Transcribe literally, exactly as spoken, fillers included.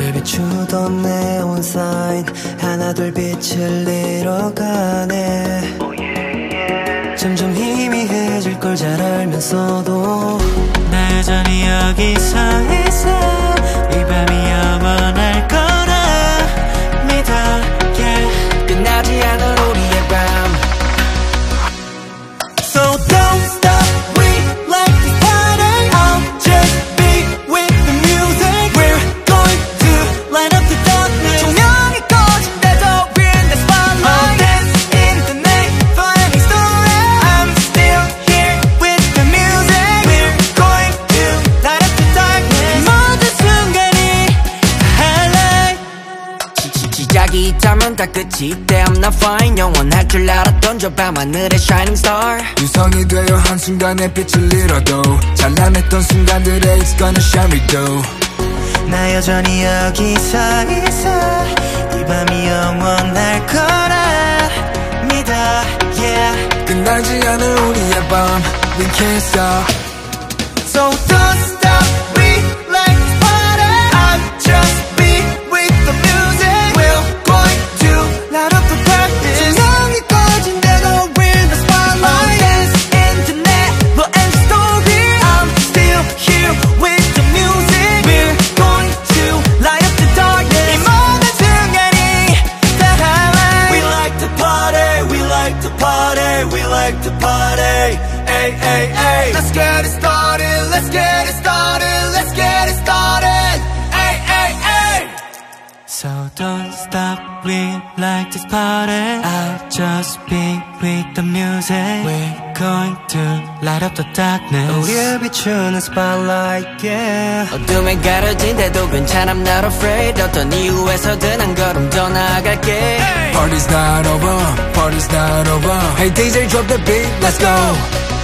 우릴 비추던 네온 사인 하나둘 빛을 잃어가네. 점점 희미해질 걸 잘 알면서도 나 여전히 여기서 있어. 이 밤이 영원할 거라 믿어. yeah. 끝나지 않은 우리의 밤. So don't stop, we like to party. I'll just be with the music. We're going to light up the darkness. 조명이 꺼진데도 we're in the spotlight. I'll dance in the night for any story. I'm still here with the music. We're going to light up the darkness. 모든 순간이 highlight. 시작이 있다면 다 끝이 있대. I'm not fine. 영원할 줄 알았던 저 밤하늘의 shining star. 유성이 되어 한순간에 빛을 잃어도 찬란했던 순간들에 it's gonna shine me through. 나 여전히 여기서 있어. 이 밤이 영원할 거라 믿어. yeah. 끝나지 않은 우리의 밤 We can't stop. So don't stop, we like to party. I'll just be with the music. We're going to light up the darkness. 조명이 꺼진데도 we're in the spotlight. I'll dance in the night for any story. I'm still here with the music. We're going to light up the darkness. 이 모든 순간이 다 highlight. We like to party, we like to party, we like to party. Ay, ay, ay. Let's get it started, let's get it started, let's get it started. Ay, ay, ay. So don't stop, we like this party. I'll just be with the music. We're going to light up the darkness. 우리를 비추는 spotlight, yeah. 어둠에 가려진데도 괜찮아, I'm not afraid. 어떤 이유에서든 한 걸음 더 나아갈게. Party's not over, party's not over. Hey D J drop the beat, let's go.